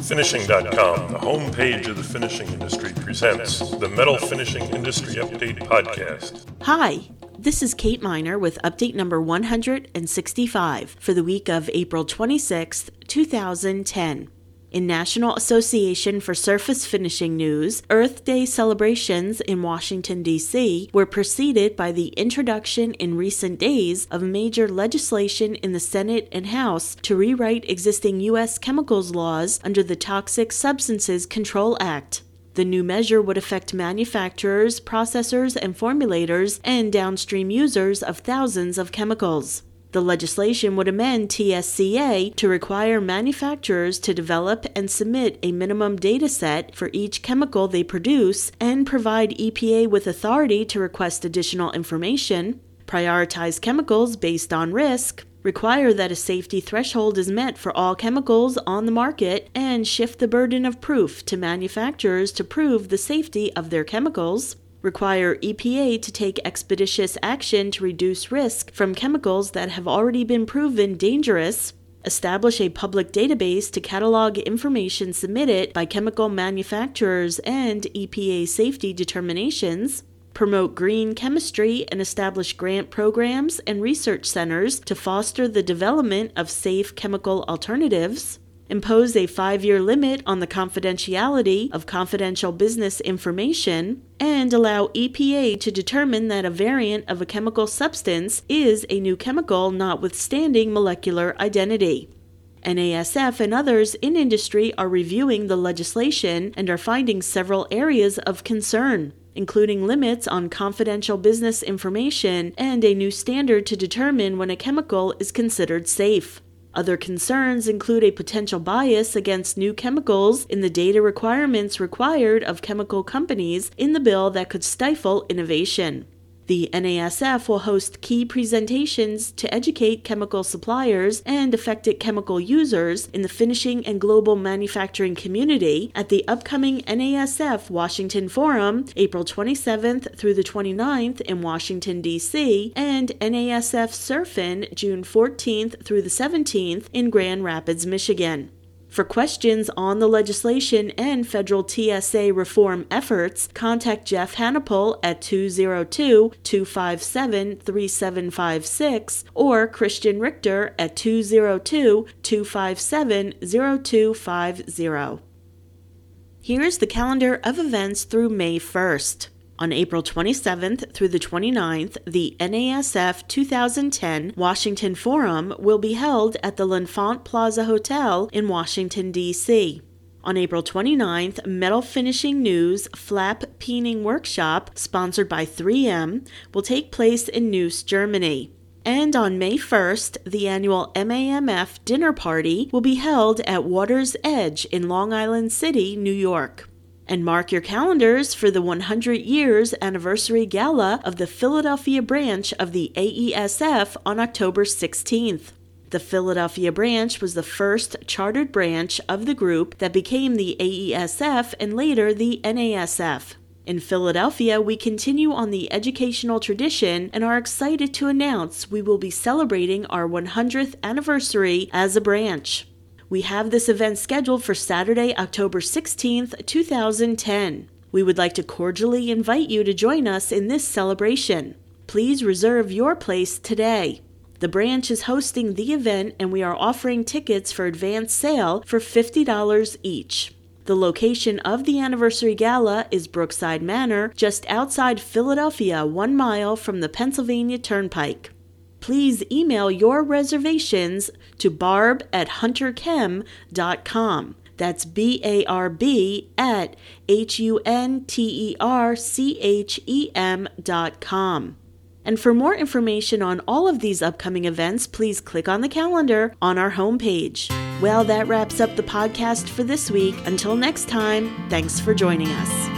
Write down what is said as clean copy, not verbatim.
Finishing.com, the homepage of the finishing industry, presents the Metal Finishing Industry Update Podcast. Hi, this is Kate Miner with update number 165 for the week of April 26, 2010. In National Association for Surface Finishing news, Earth Day celebrations in Washington, D.C. were preceded by the introduction in recent days of major legislation in the Senate and House to rewrite existing U.S. chemicals laws under the Toxic Substances Control Act. The new measure would affect manufacturers, processors, and formulators and downstream users of thousands of chemicals. The legislation would amend TSCA to require manufacturers to develop and submit a minimum data set for each chemical they produce and provide EPA with authority to request additional information, prioritize chemicals based on risk, require that a safety threshold is met for all chemicals on the market, and shift the burden of proof to manufacturers to prove the safety of their chemicals, require EPA to take expeditious action to reduce risk from chemicals that have already been proven dangerous, establish a public database to catalog information submitted by chemical manufacturers and EPA safety determinations, promote green chemistry and establish grant programs and research centers to foster the development of safe chemical alternatives, impose a 5-year limit on the confidentiality of confidential business information, and allow EPA to determine that a variant of a chemical substance is a new chemical notwithstanding molecular identity. NASF and others in industry are reviewing the legislation and are finding several areas of concern, including limits on confidential business information and a new standard to determine when a chemical is considered safe. Other concerns include a potential bias against new chemicals in the data requirements required of chemical companies in the bill that could stifle innovation. The NASF will host key presentations to educate chemical suppliers and affected chemical users in the finishing and global manufacturing community at the upcoming NASF Washington Forum, April 27th through the 29th in Washington, D.C., and NASF Surfin, June 14th through the 17th in Grand Rapids, Michigan. For questions on the legislation and federal TSA reform efforts, contact Jeff Hannipol at 202-257-3756 or Christian Richter at 202-257-0250. Here's the calendar of events through May 1st. On April 27th through the 29th, the NASF 2010 Washington Forum will be held at the L'Enfant Plaza Hotel in Washington, D.C. On April 29th, Metal Finishing News Flap Peening Workshop, sponsored by 3M, will take place in Neuss, Germany. And on May 1st, the annual MAMF dinner party will be held at Water's Edge in Long Island City, New York. And mark your calendars for the 100 years anniversary gala of the Philadelphia branch of the AESF on October 16th. The Philadelphia branch was the first chartered branch of the group that became the AESF and later the NASF. In Philadelphia, we continue on the educational tradition and are excited to announce we will be celebrating our 100th anniversary as a branch. We have this event scheduled for Saturday, October 16th, 2010. We would like to cordially invite you to join us in this celebration. Please reserve your place today. The branch is hosting the event and we are offering tickets for advance sale for $50 each. The location of the anniversary gala is Brookside Manor, just outside Philadelphia, 1 mile from the Pennsylvania Turnpike. Please email your reservations to barb@hunterchem.com. That's BARB@HUNTERCHEM.com. And for more information on all of these upcoming events, please click on the calendar on our homepage. Well, that wraps up the podcast for this week. Until next time, thanks for joining us.